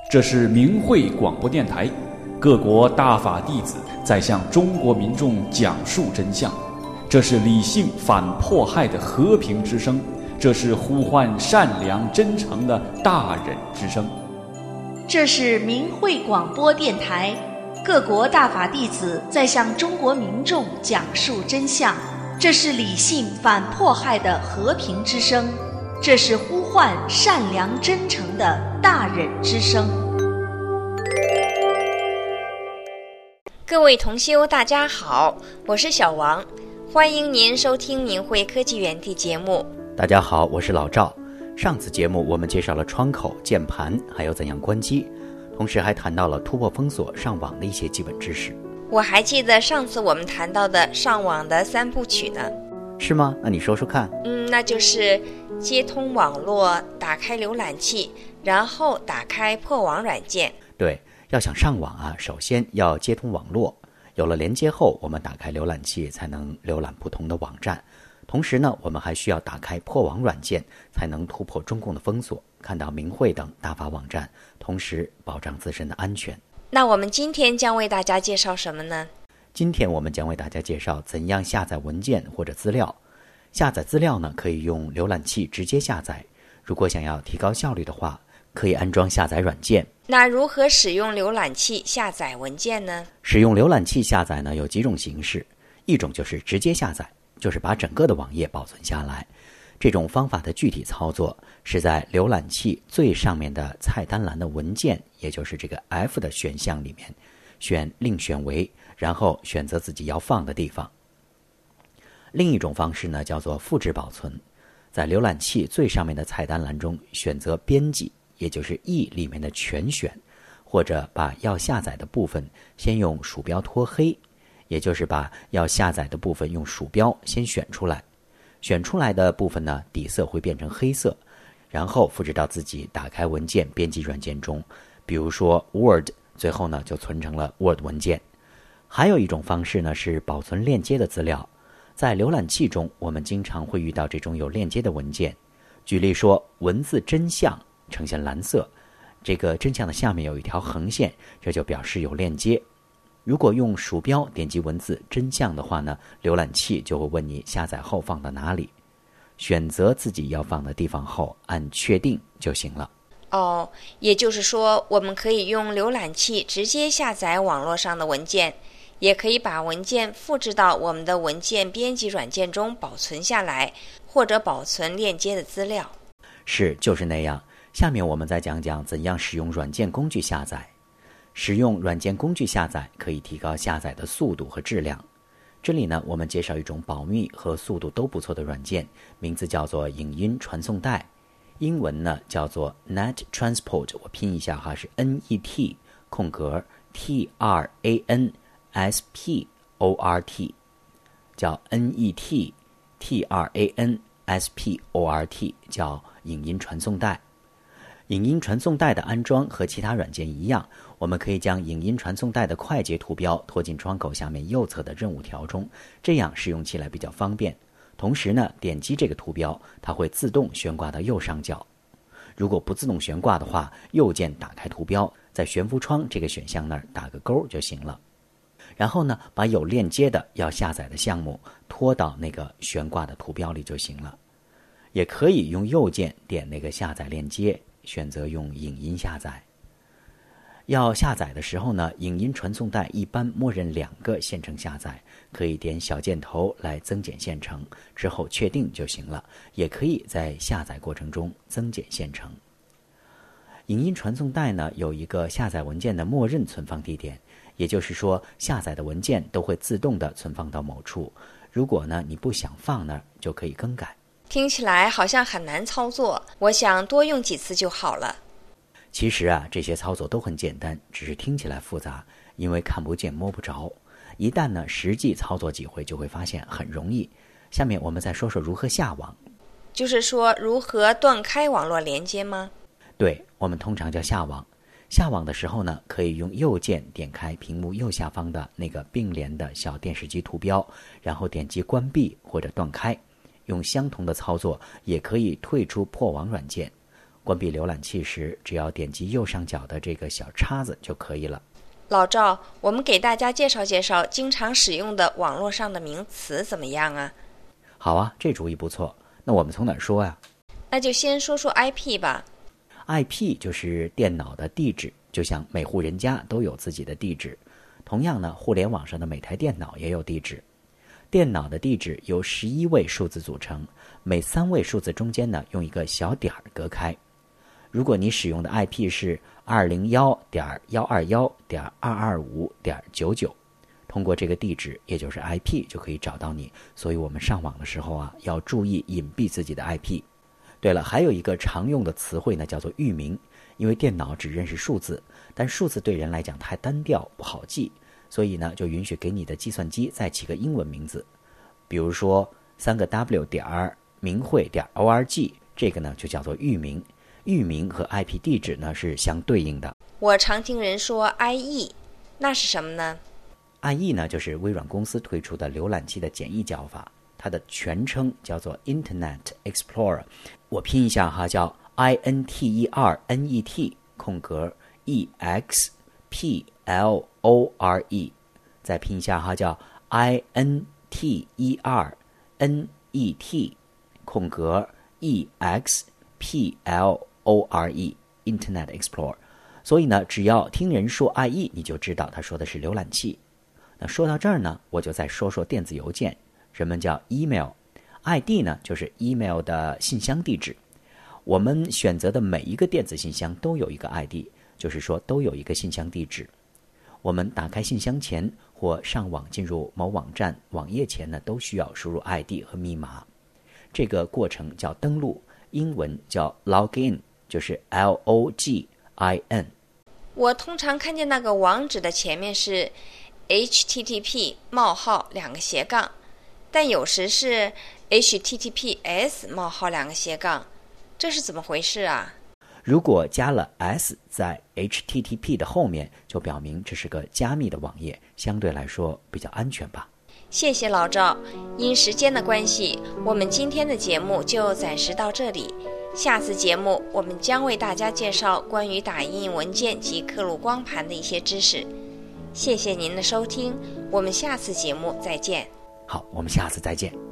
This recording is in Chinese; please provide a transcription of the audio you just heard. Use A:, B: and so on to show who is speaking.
A: 这是明慧广播电台，各国大法弟子在向中国民众讲述真相。这是理性反迫害的和平之声，这是呼唤善良真诚的大忍之声。
B: 这是明慧广播电台，各国大法弟子在向中国民众讲述真相。这是理性反迫害的和平之声，这是呼唤善良真诚的大忍之声。
C: 各位同修大家好，我是小王，欢迎您收听明慧科技园地节目。
D: 大家好，我是老赵。上次节目我们介绍了窗口、键盘还有怎样关机，同时还谈到了突破封锁上网的一些基本知识。
C: 我还记得上次我们谈到的上网的3部曲呢。
D: 是吗？那你说说看。
C: 那就是接通网络，打开浏览器，然后打开破网软件。
D: 对，要想上网啊，首先要接通网络，有了连接后，我们打开浏览器才能浏览不同的网站。同时呢，我们还需要打开破网软件，才能突破中共的封锁，看到明慧等大法网站，同时保障自身的安全。
C: 那我们今天将为大家介绍什么呢？
D: 今天我们将为大家介绍怎样下载文件或者资料。下载资料呢，可以用浏览器直接下载。如果想要提高效率的话，可以安装下载软件。
C: 那如何使用浏览器下载文件呢？
D: 使用浏览器下载呢，有几种形式。一种就是直接下载，就是把整个的网页保存下来。这种方法的具体操作是在浏览器最上面的菜单栏的文件，也就是这个 F 的选项里面，选另选为，然后选择自己要放的地方。另一种方式呢，叫做复制保存，在浏览器最上面的菜单栏中选择编辑，也就是 E 里面的全选，或者把要下载的部分先用鼠标拖黑，也就是把要下载的部分用鼠标先选出来。选出来的部分呢，底色会变成黑色，然后复制到自己打开文件编辑软件中，比如说 Word， 最后呢就存成了 Word 文件。还有一种方式呢，是保存链接的资料。在浏览器中，我们经常会遇到这种有链接的文件。举例说，文字真相呈现蓝色，这个真相的下面有一条横线，这就表示有链接。如果用鼠标点击文字真相的话呢，浏览器就会问你下载后放到哪里，选择自己要放的地方后按确定就行了。
C: 也就是说，我们可以用浏览器直接下载网络上的文件，也可以把文件复制到我们的文件编辑软件中保存下来，或者保存链接的资料。
D: 是，就是那样。下面我们再讲讲怎样使用软件工具下载。使用软件工具下载可以提高下载的速度和质量。这里呢，我们介绍一种保密和速度都不错的软件，名字叫做影音传送带，英文呢叫做 Net Transport， 我拼一下哈，是 NET 空格 TRANSPORT， 叫 NET TRANSPORT， 叫影音传送带。影音传送带的安装和其他软件一样，我们可以将影音传送带的快捷图标拖进窗口下面右侧的任务条中，这样使用起来比较方便。同时呢，点击这个图标，它会自动悬挂到右上角。如果不自动悬挂的话，右键打开图标，在悬浮窗这个选项那儿打个勾就行了。然后呢，把有链接的要下载的项目拖到那个悬挂的图标里就行了。也可以用右键点那个下载链接，选择用影音下载。要下载的时候呢，影音传送带一般默认2个线程下载，可以点小箭头来增减线程，之后确定就行了。也可以在下载过程中增减线程。影音传送带呢，有一个下载文件的默认存放地点，也就是说，下载的文件都会自动的存放到某处。如果呢你不想放那儿，就可以更改。
C: 听起来好像很难操作，我想多用几次就好了。
D: 其实啊，这些操作都很简单，只是听起来复杂，因为看不见摸不着。一旦呢实际操作几回，就会发现很容易。下面我们再说说如何下网。
C: 就是说如何断开网络连接吗？
D: 对，我们通常叫下网。下网的时候呢，可以用右键点开屏幕右下方的那个并联的小电视机图标，然后点击关闭或者断开。用相同的操作也可以退出破网软件。 关闭浏览器时，只要点击右上角的这个小叉子就可以了。
C: 老赵，我们给大家介绍介绍经常使用的网络上的名词怎么样啊？
D: 好啊，这主意不错。那我们从哪儿说呀？
C: 那就先说说 IP 吧。
D: IP 就是电脑的地址，就像每户人家都有自己的地址。同样呢，互联网上的每台电脑也有地址。电脑的地址由11位数字组成，每3位数字中间呢用一个小点隔开。如果你使用的 IP 是 201.121.225.99， 通过这个地址，也就是 IP 就可以找到你。所以我们上网的时候啊，要注意隐蔽自己的 IP。对了，还有一个常用的词汇呢，叫做域名。因为电脑只认识数字，但数字对人来讲太单调不好记，所以呢就允许给你的计算机再起个英文名字。比如说3W 点明慧点 org， 这个呢就叫做域名。域名和 IP 地址呢是相对应的。
C: 我常听人说 IE， 那是什么呢？
D: IE 呢就是微软公司推出的浏览器的简易叫法，它的全称叫做 Internet Explorer。 我拼一下哈，叫 INTERNET 空格 EXPLORE， 再拼一下哈，叫 INTERNET 空格 EXPLORE Internet Explorer。 所以呢，只要听人说 IE， 你就知道他说的是浏览器。那说到这儿呢，我就再说说电子邮件，人们叫 email。ID 呢就是 email 的信箱地址。我们选择的每一个电子信箱都有一个 ID， 就是说都有一个信箱地址。我们打开信箱前或上网进入某网站网页前呢，都需要输入 ID 和密码。这个过程叫登录，英文叫 login， 就是 LOGIN。
C: 我通常看见那个网址的前面是 HTTP 冒号2个斜杠，但有时是 HTTPS 冒号2个斜杠，这是怎么回事啊？
D: 如果加了 S 在 HTTP 的后面，就表明这是个加密的网页，相对来说比较安全吧。
C: 谢谢老赵，因时间的关系，我们今天的节目就暂时到这里。下次节目我们将为大家介绍关于打印文件及刻录光盘的一些知识。谢谢您的收听，我们下次节目再见。
D: 好，我们下次再见。